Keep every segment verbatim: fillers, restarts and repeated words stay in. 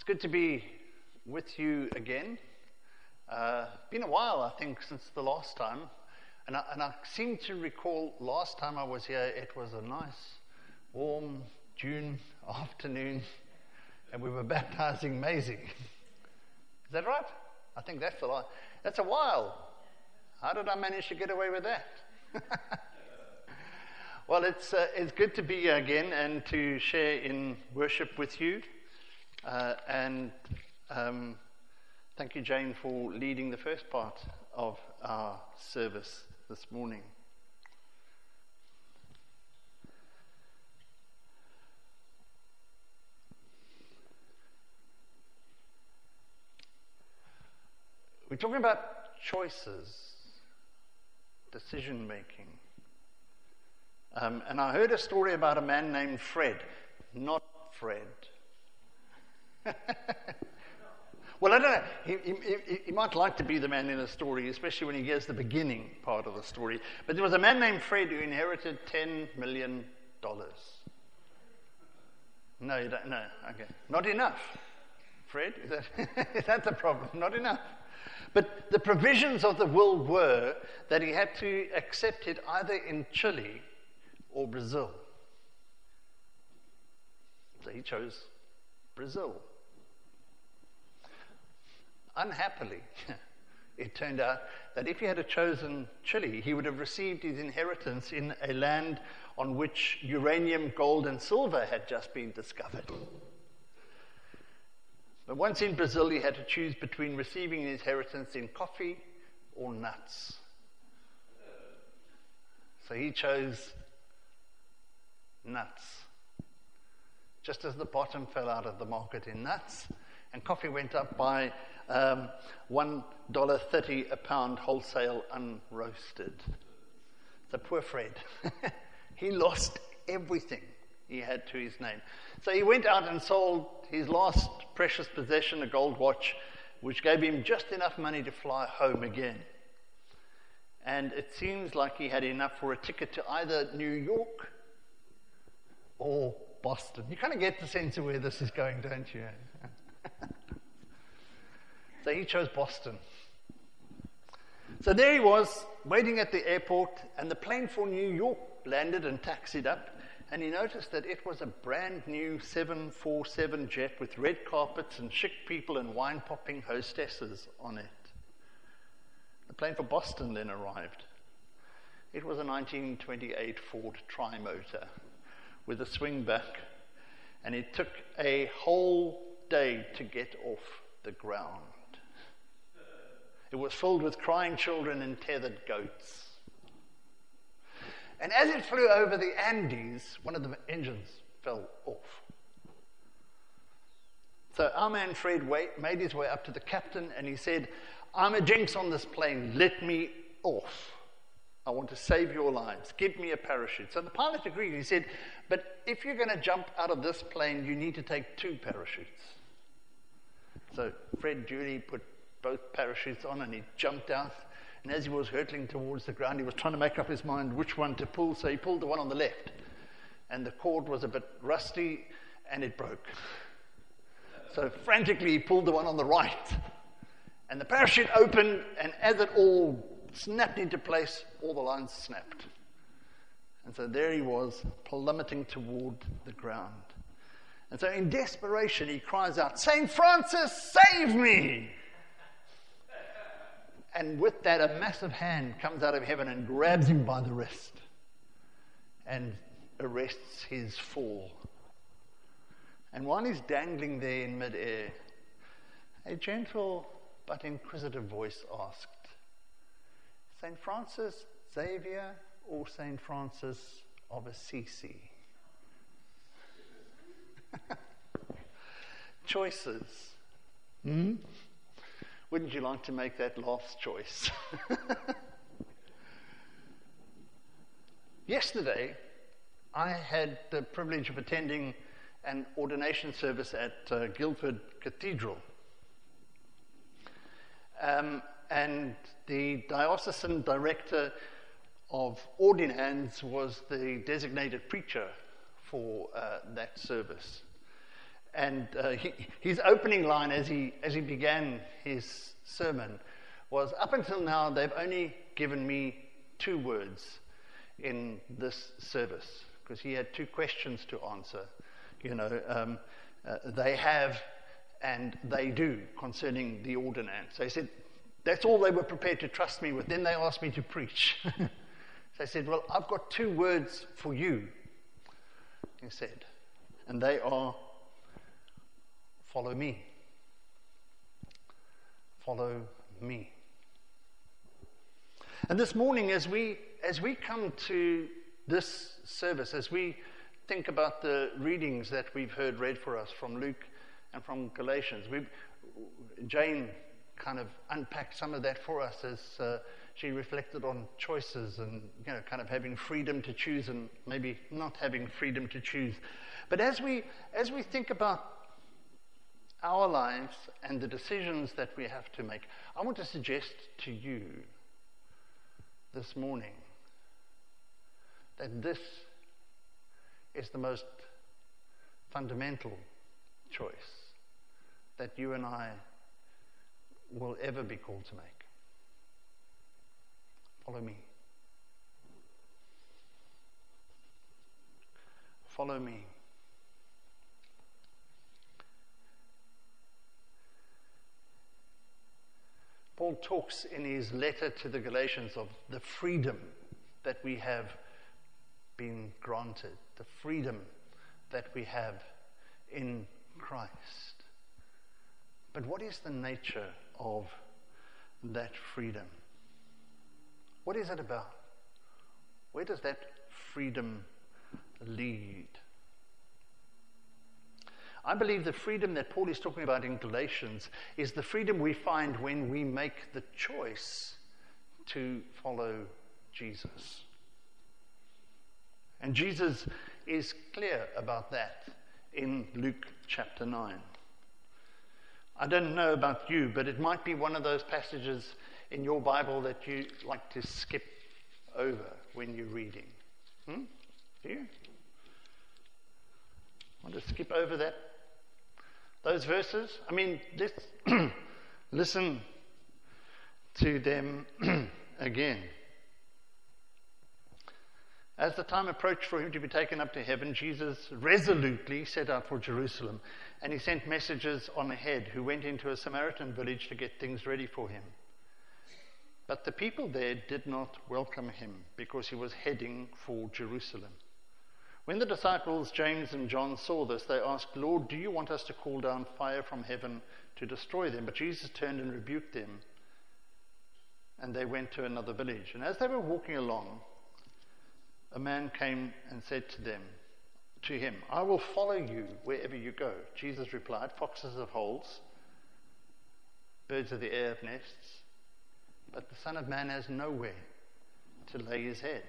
It's good to be with you again. Uh, been a while, I think, since the last time. And I, and I seem to recall last time I was here, it was a nice, warm June afternoon, and we were baptizing Maisie. Is that right? I think that's a lot. That's a while. How did I manage to get away with that? Well, it's uh, it's good to be here again and to share in worship with you. Uh, and um, thank you, Jane, for leading the first part of our service this morning. We're talking about choices, decision making. Um, and I heard a story about a man named Fred, not Fred. Well, I don't know. He, he, he might like to be the man in the story, especially when he hears the beginning part of the story. But there was a man named Fred who inherited ten million dollars. No, you don't. No, okay. Not enough. Fred, is that, is that the problem? Not enough. But the provisions of the will were that he had to accept it either in Chile or Brazil. So he chose Brazil. Unhappily, it turned out that if he had chosen Chile, he would have received his inheritance in a land on which uranium, gold, and silver had just been discovered. But once in Brazil, he had to choose between receiving his inheritance in coffee or nuts. So he chose nuts. Just as the bottom fell out of the market in nuts, and coffee went up by um, one dollar thirty a pound wholesale unroasted. So poor Fred, he lost everything he had to his name. So he went out and sold his last precious possession, a gold watch, which gave him just enough money to fly home again. And it seems like he had enough for a ticket to either New York or Boston. You kind of get the sense of where this is going, don't you? So he chose Boston. So there he was, waiting at the airport, and the plane for New York landed and taxied up, and he noticed that it was a brand new seven forty-seven jet with red carpets and chic people and wine-popping hostesses on it. The plane for Boston then arrived. It was a nineteen twenty-eight Ford Trimotor with a swing back, and it took a whole day to get off the ground. It was filled with crying children and tethered goats. And as it flew over the Andes, one of the engines fell off. So our man Fred made his way up to the captain and he said, "I'm a jinx on this plane, let me off. I want to save your lives. Give me a parachute." So the pilot agreed. He said, "But if you're going to jump out of this plane, you need to take two parachutes." So Fred duly put both parachutes on and he jumped out. And as he was hurtling towards the ground, he was trying to make up his mind which one to pull. So he pulled the one on the left. And the cord was a bit rusty and it broke. So frantically he pulled the one on the right. And the parachute opened, and as it all snapped into place, all the lines snapped. And so there he was, plummeting toward the ground. And so in desperation, he cries out, "Saint Francis, save me!" And with that, a massive hand comes out of heaven and grabs him by the wrist and arrests his fall. And while he's dangling there in midair, a gentle but inquisitive voice asked, "Saint Francis Xavier or Saint Francis of Assisi?" Choices. Hmm? Wouldn't you like to make that last choice? Yesterday, I had the privilege of attending an ordination service at uh, Guildford Cathedral. Um, and the diocesan director of Ordinands was the designated preacher for uh, that service. And uh, he, his opening line as he, as he began his sermon was, up until now, they've only given me two words in this service, because he had two questions to answer. You know, um, uh, they have and they do concerning the ordinance. So he said, that's all they were prepared to trust me with. Then they asked me to preach. So I said, well, I've got two words for you, he said, and they are, follow me. Follow me. And this morning, as we as we come to this service, as we think about the readings that we've heard read for us from Luke and from Galatians, we've, Jane kind of unpacked some of that for us as uh, she reflected on choices and, you know, kind of having freedom to choose and maybe not having freedom to choose. But as we as we think about our lives and the decisions that we have to make, I want to suggest to you this morning that this is the most fundamental choice that you and I will ever be called to make. Follow me. Follow me. Paul talks in his letter to the Galatians of the freedom that we have been granted, the freedom that we have in Christ. But what is the nature of that freedom? What is it about? Where does that freedom lead? I believe the freedom that Paul is talking about in Galatians is the freedom we find when we make the choice to follow Jesus. And Jesus is clear about that in Luke chapter nine. I don't know about you, but it might be one of those passages in your Bible that you like to skip over when you're reading. Hmm? Do you? Want to skip over that? Those verses? I mean, let's listen to them again. As the time approached for him to be taken up to heaven, Jesus resolutely set out for Jerusalem, and he sent messengers on ahead who went into a Samaritan village to get things ready for him. But the people there did not welcome him because he was heading for Jerusalem. When the disciples James and John saw this, they asked, Lord, do you want us to call down fire from heaven to destroy them? But Jesus turned and rebuked them, and they went to another village. And as they were walking along, a man came and said to them, to him, I will follow you wherever you go. Jesus replied, foxes have holes, birds of the air have nests, but the Son of Man has nowhere to lay his head.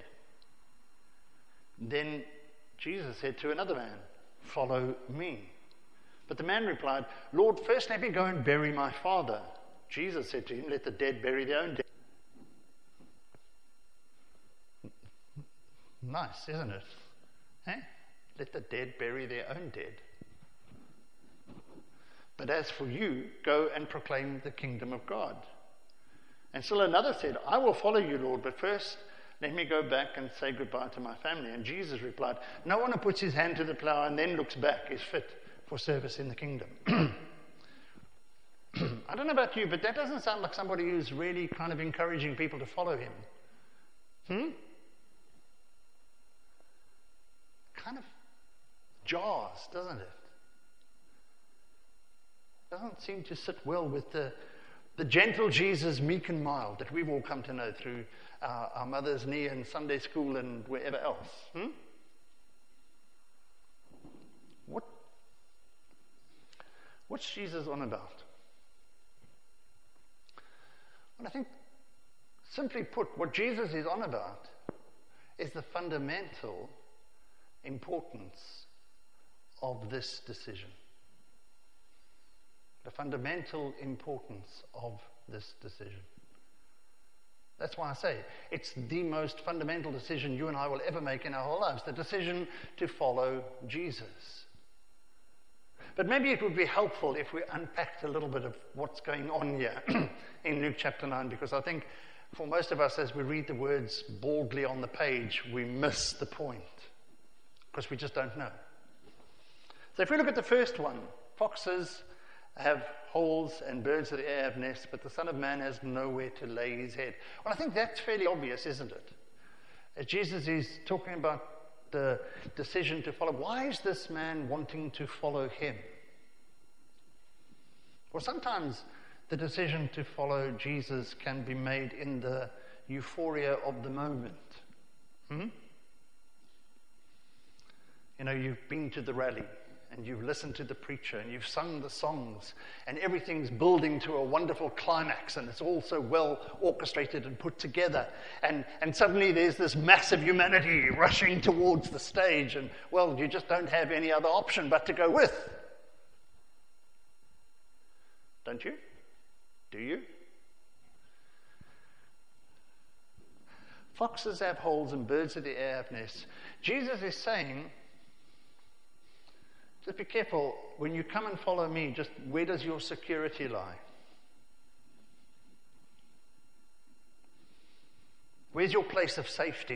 Then Jesus said to another man, follow me. But the man replied, Lord, first let me go and bury my father. Jesus said to him, let the dead bury their own dead. Nice, isn't it? Eh? Let the dead bury their own dead. But as for you, go and proclaim the kingdom of God. And still another said, I will follow you, Lord, but first let me go back and say goodbye to my family. And Jesus replied, no one who puts his hand to the plow and then looks back is fit for service in the kingdom. I don't know about you, but that doesn't sound like somebody who's really kind of encouraging people to follow him. Hmm? Kind of jars, doesn't it? Doesn't seem to sit well with the, the gentle Jesus, meek and mild, that we've all come to know through our, our mother's knee and Sunday school and wherever else. Hmm? What, what's Jesus on about? Well, I think, simply put, what Jesus is on about is the fundamental importance of this decision. The fundamental importance of this decision. That's why I say it's the most fundamental decision you and I will ever make in our whole lives, the decision to follow Jesus. But maybe it would be helpful if we unpacked a little bit of what's going on here in Luke chapter nine, because I think for most of us, as we read the words baldly on the page, we miss the point, because we just don't know. So if we look at the first one, foxes have holes and birds of the air have nests, but the Son of Man has nowhere to lay his head. Well, I think that's fairly obvious, isn't it? As Jesus is talking about the decision to follow. Why is this man wanting to follow him? Well, sometimes the decision to follow Jesus can be made in the euphoria of the moment. Hmm? You know, you've been to the rally and you've listened to the preacher and you've sung the songs and everything's building to a wonderful climax and it's all so well orchestrated and put together. And, and suddenly there's this massive humanity rushing towards the stage and, well, you just don't have any other option but to go with. Don't you? Do you? Foxes have holes and birds of the air have nests. Jesus is saying, just be careful, when you come and follow me, just where does your security lie? Where's your place of safety?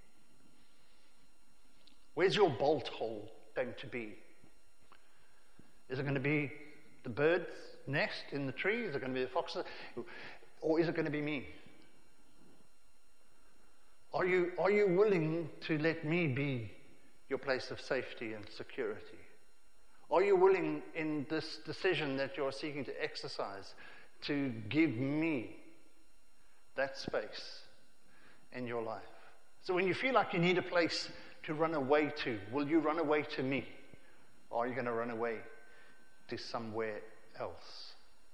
Where's your bolt hole going to be? Is it going to be the bird's nest in the tree? Is it going to be the foxes? Or is it going to be me? Are you, are you willing to let me be your place of safety and security? Are you willing in this decision that you're seeking to exercise to give me that space in your life? So when you feel like you need a place to run away to, will you run away to me? Or are you going to run away to somewhere else?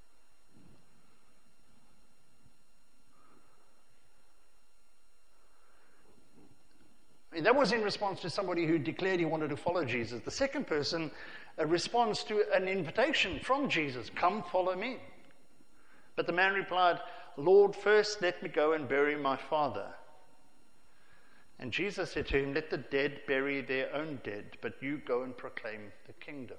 And that was in response to somebody who declared he wanted to follow Jesus. The second person uh, responds to an invitation from Jesus, come follow me. But the man replied, Lord, first let me go and bury my father. And Jesus said to him, let the dead bury their own dead, but you go and proclaim the kingdom.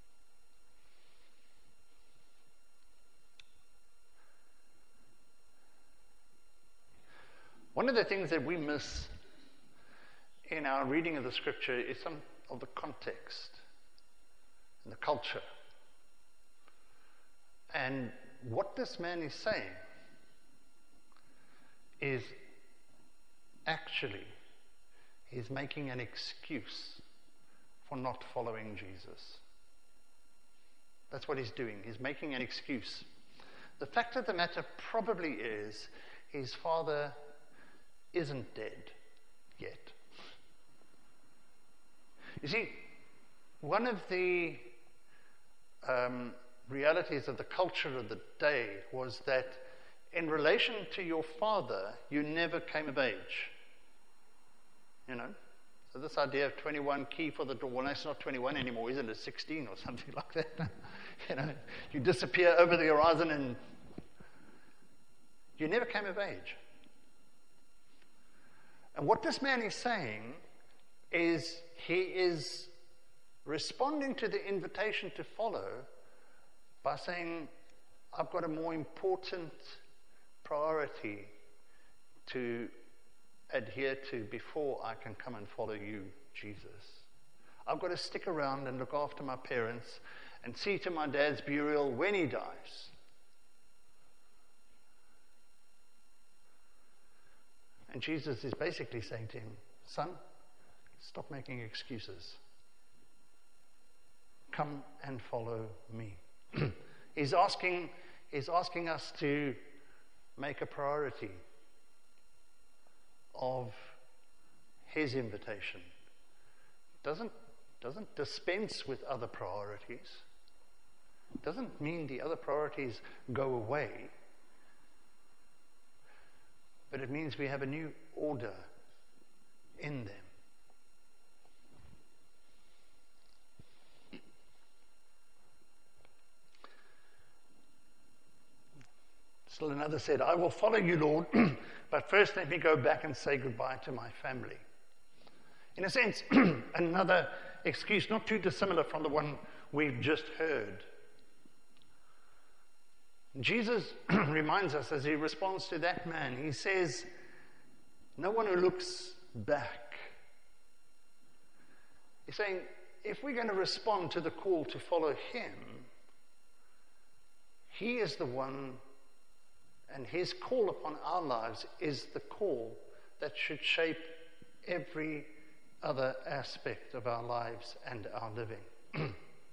One of the things that we miss in our reading of the scripture is some of the context and the culture. And what this man is saying is actually he's making an excuse for not following Jesus. That's what he's doing. He's making an excuse. The fact of the matter probably is his father isn't dead yet. You see, one of the um, realities of the culture of the day was that in relation to your father, you never came of age. You know? So this idea of twenty-one key for the door, well, it's not twenty-one anymore, isn't it? sixteen or something like that. You know, you disappear over the horizon and you never came of age. And what this man is saying is he is responding to the invitation to follow by saying, I've got a more important priority to adhere to before I can come and follow you, Jesus. I've got to stick around and look after my parents and see to my dad's burial when he dies. And Jesus is basically saying to him, son, stop making excuses. Come and follow me. he's asking, he's asking us to make a priority of his invitation. Doesn't, doesn't dispense with other priorities. Doesn't mean the other priorities go away. But it means we have a new order in them. Still another said, I will follow you, Lord, but first let me go back and say goodbye to my family. In a sense, another excuse, not too dissimilar from the one we've just heard. Jesus reminds us as he responds to that man, he says, no one who looks back. He's saying, if we're going to respond to the call to follow him, he is the one, and his call upon our lives is the call that should shape every other aspect of our lives and our living.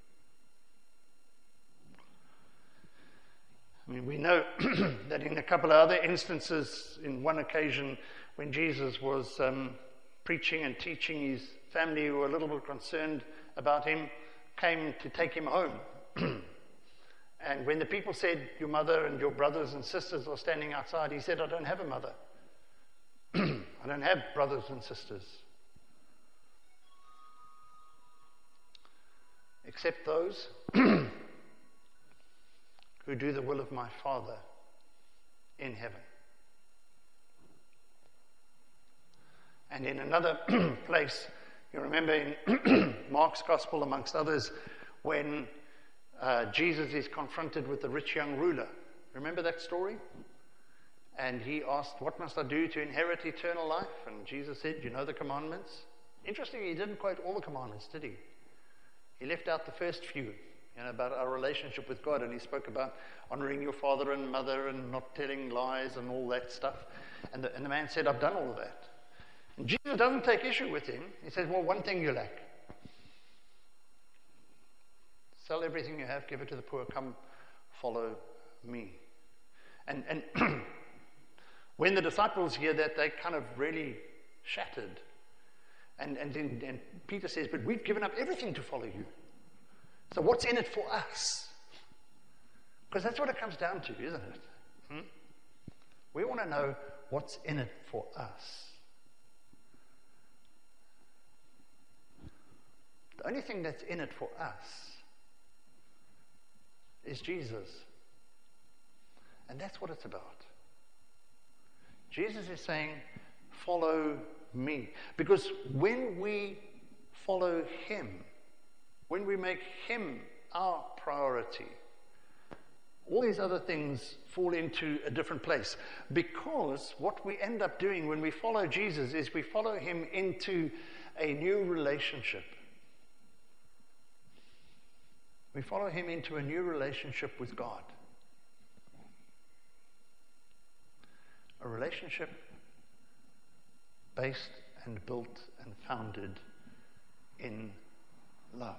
I mean, we know that in a couple of other instances, in one occasion when Jesus was um, preaching and teaching, his family, who were a little bit concerned about him, came to take him home. And when the people said, your mother and your brothers and sisters are standing outside, he said, I don't have a mother. I don't have brothers and sisters. Except those who do the will of my Father in heaven. And in another place, you remember in Mark's Gospel, amongst others, when uh, Jesus is confronted with the rich young ruler. Remember that story? And he asked, what must I do to inherit eternal life? And Jesus said, you know the commandments? Interestingly, he didn't quote all the commandments, did he? He left out the first few. You know, about our relationship with God, and he spoke about honoring your father and mother and not telling lies and all that stuff. And the, and the man said, I've done all of that. And Jesus doesn't take issue with him. He says, well, one thing you lack. Sell everything you have, give it to the poor, come follow me. And, and when the disciples hear that, they kind of really shattered. And, and, and Peter says, but we've given up everything to follow you. So what's in it for us? Because that's what it comes down to, isn't it? Hmm? We want to know what's in it for us. The only thing that's in it for us is Jesus. And that's what it's about. Jesus is saying, follow me. Because when we follow him, when we make him our priority, all these other things fall into a different place. Because what we end up doing when we follow Jesus is we follow him into a new relationship. We follow him into a new relationship with God. A relationship based and built and founded in love.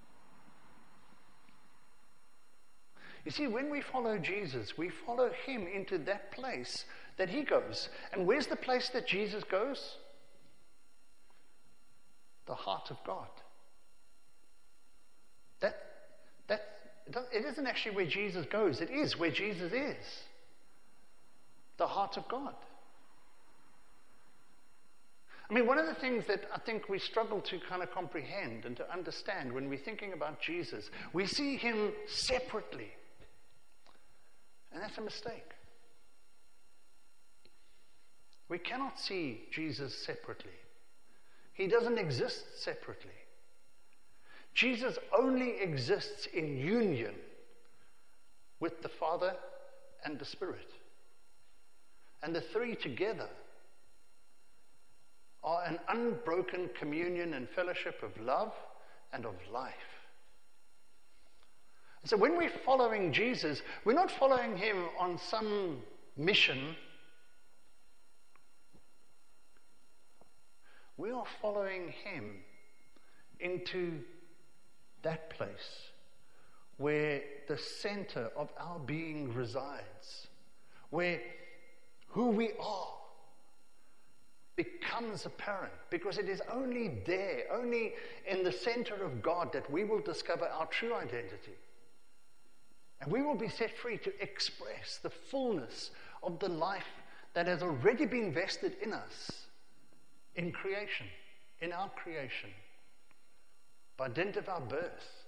You see, when we follow Jesus, we follow him into that place that he goes. And where's the place that Jesus goes? The heart of God. That, that, it isn't actually where Jesus goes. It is where Jesus is. The heart of God. I mean, one of the things that I think we struggle to kind of comprehend and to understand when we're thinking about Jesus, we see him separately. And that's a mistake. We cannot see Jesus separately. He doesn't exist separately. Jesus only exists in union with the Father and the Spirit. And the three together are an unbroken communion and fellowship of love and of life. So when we're following Jesus, we're not following him on some mission. We are following him into that place where the center of our being resides, where who we are becomes apparent, because it is only there, only in the center of God, that we will discover our true identity. And we will be set free to express the fullness of the life that has already been vested in us in creation, in our creation, by dint of our birth.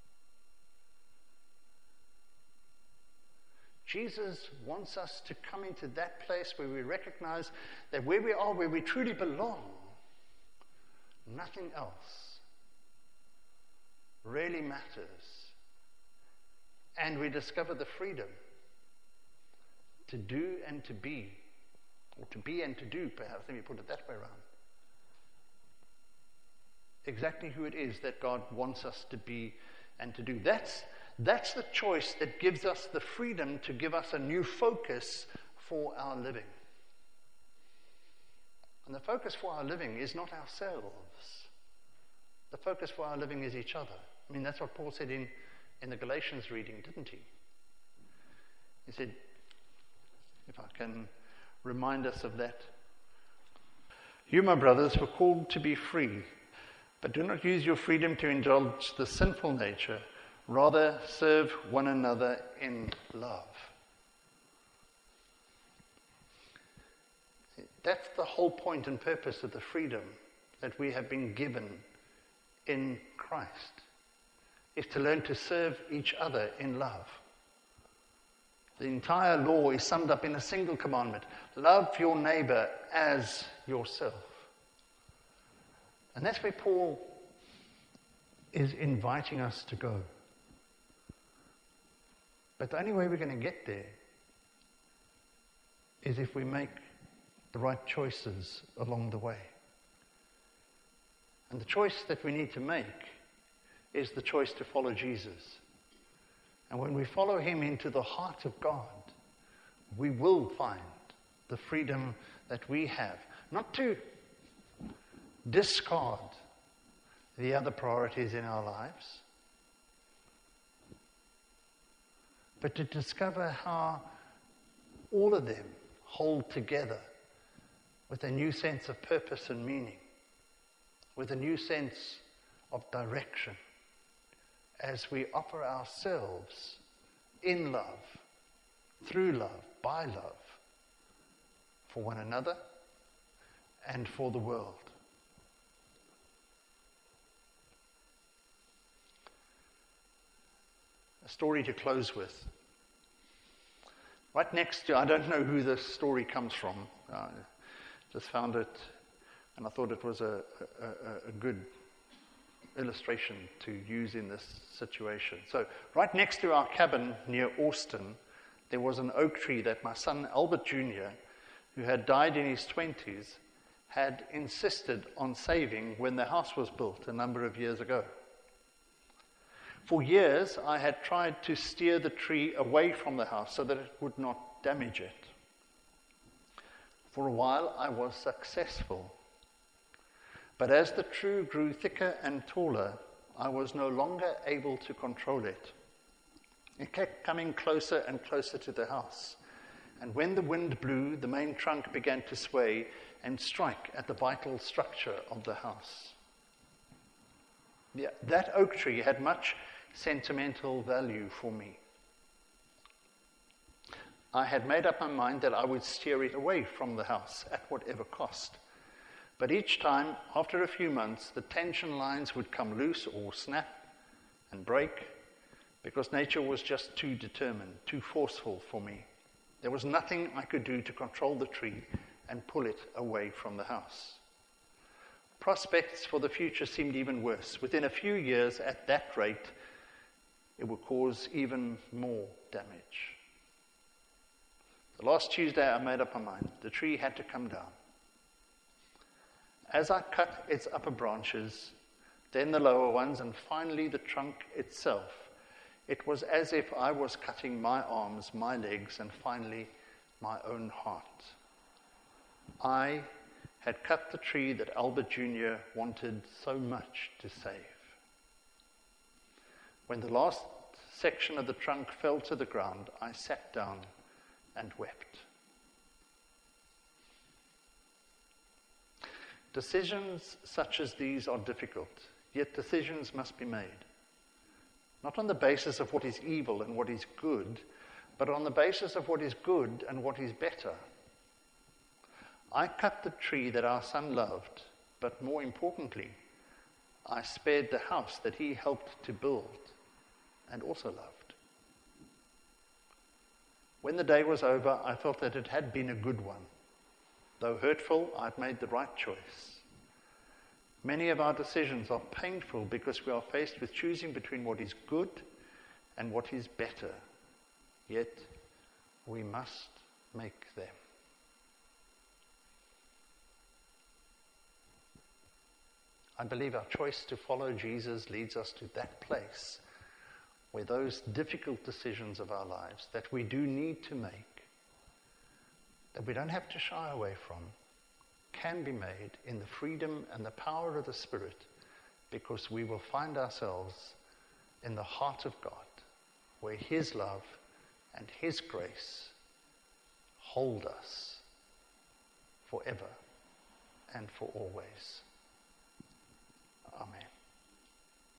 Jesus wants us to come into that place where we recognize that where we are, where we truly belong, nothing else really matters. And we discover the freedom to do and to be, or to be and to do, perhaps, let me put it that way around. Exactly who it is that God wants us to be and to do. That's, that's the choice that gives us the freedom to give us a new focus for our living. And the focus for our living is not ourselves. The focus for our living is each other. I mean, that's what Paul said in, in the Galatians reading, didn't he? He said, if I can remind us of that. You, my brothers, were called to be free, but do not use your freedom to indulge the sinful nature. Rather, serve one another in love. That's the whole point and purpose of the freedom that we have been given in Christ, is to learn to serve each other in love. The entire law is summed up in a single commandment. Love your neighbor as yourself. And that's where Paul is inviting us to go. But the only way we're going to get there is if we make the right choices along the way. And the choice that we need to make is the choice to follow Jesus. And when we follow him into the heart of God, we will find the freedom that we have. Not to discard the other priorities in our lives, but to discover how all of them hold together with a new sense of purpose and meaning, with a new sense of direction, as we offer ourselves in love, through love, by love, for one another and for the world. A story to close with. Right next to, I don't know who this story comes from. I just found it, and I thought it was a, a, a good illustration to use in this situation. So right next to our cabin near Austin, there was an oak tree that my son Albert Junior, who had died in his twenties, had insisted on saving when the house was built a number of years ago. For years, I had tried to steer the tree away from the house so that it would not damage it. For a while, I was successful. But as the tree grew thicker and taller, I was no longer able to control it. It kept coming closer and closer to the house. And when the wind blew, the main trunk began to sway and strike at the vital structure of the house. Yeah, that oak tree had much sentimental value for me. I had made up my mind that I would steer it away from the house at whatever cost. But each time, after a few months, the tension lines would come loose or snap and break because nature was just too determined, too forceful for me. There was nothing I could do to control the tree and pull it away from the house. Prospects for the future seemed even worse. Within a few years, at that rate, it would cause even more damage. The last Tuesday, I made up my mind. The tree had to come down. As I cut its upper branches, then the lower ones, and finally the trunk itself, it was as if I was cutting my arms, my legs, and finally my own heart. I had cut the tree that Albert Junior wanted so much to save. When the last section of the trunk fell to the ground, I sat down and wept. Decisions such as these are difficult, yet decisions must be made. Not on the basis of what is evil and what is good, but on the basis of what is good and what is better. I cut the tree that our son loved, but more importantly, I spared the house that he helped to build and also loved. When the day was over, I felt that it had been a good one. Though hurtful, I'd made the right choice. Many of our decisions are painful because we are faced with choosing between what is good and what is better. Yet, we must make them. I believe our choice to follow Jesus leads us to that place where those difficult decisions of our lives that we do need to make, that we don't have to shy away from, can be made in the freedom and the power of the Spirit, because we will find ourselves in the heart of God, where His love and His grace hold us forever and for always. Amen.